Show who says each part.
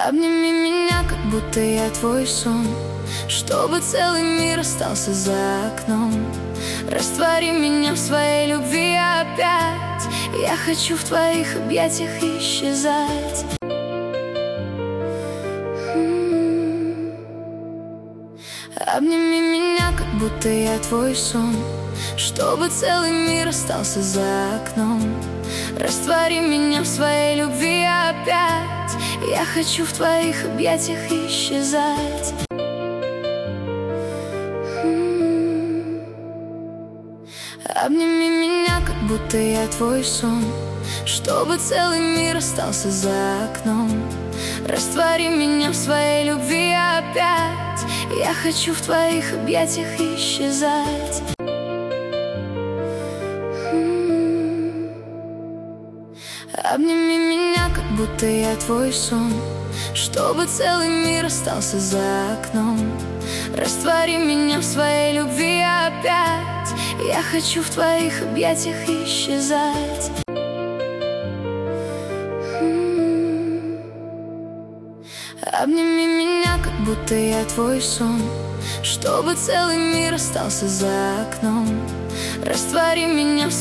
Speaker 1: Обними меня, как будто я твой сон, чтобы целый мир остался за окном. Раствори меня в своей любви опять. Я хочу в твоих объятиях исчезать. Обними меня, как будто я твой сон, чтобы целый мир остался за окном. Раствори меня в своей любви опять. Я хочу в твоих объятиях исчезать. Обними меня, как будто я твой сон, чтобы целый мир остался за окном. Раствори меня в своей любви опять. Я хочу в твоих объятиях исчезать. Обними меня, как будто я твой сон, чтобы целый мир остался за окном. Раствори меня в своей любви опять. Я хочу в твоих объятиях исчезать. Обними меня, как будто я твой сон, чтобы целый мир остался за окном. Раствори меня в